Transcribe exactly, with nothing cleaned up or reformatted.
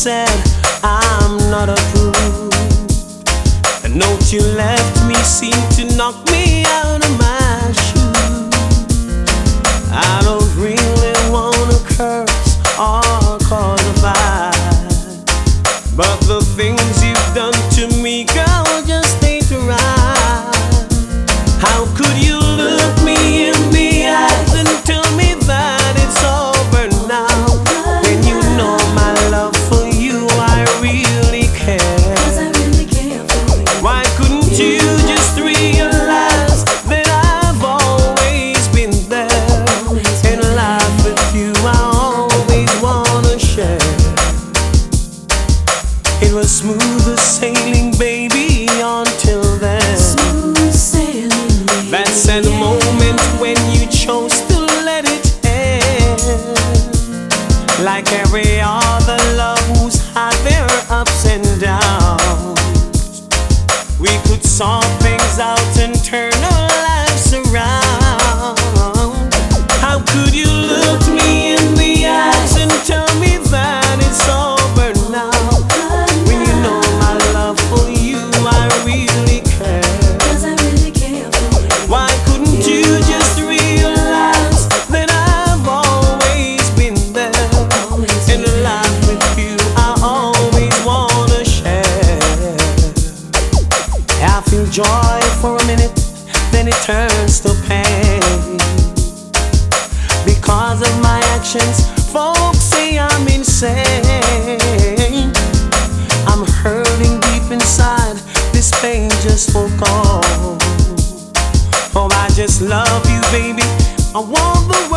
said I'm not approved. The note you left me seemed to knock me out of my shoes. I don't really wanna curse or cause a fight, but the things you've done to me, girl, just ain't right. How could you look me in the eyes and tell me that it's over now, when you know my love for you, I really care? Why couldn't you just realize that I've always been there, and life with you I always wanna share? It was smooth sailing, baby, until then. That sad moment when you chose to let it end. Like every other love who's had their ups and downs, we could sort things out and turn our lives around. How could you look me in the eyes and tell me that it's over now, when you know my love for you, I really care? Why couldn't you just realize that I've always been there, and the life with you I always wanna share? I feel joy for a minute, then it turns to pain. Because of my actions, folks say I'm insane. I'm hurting deep inside, this pain just won't go. Oh, I just love you, baby, I want the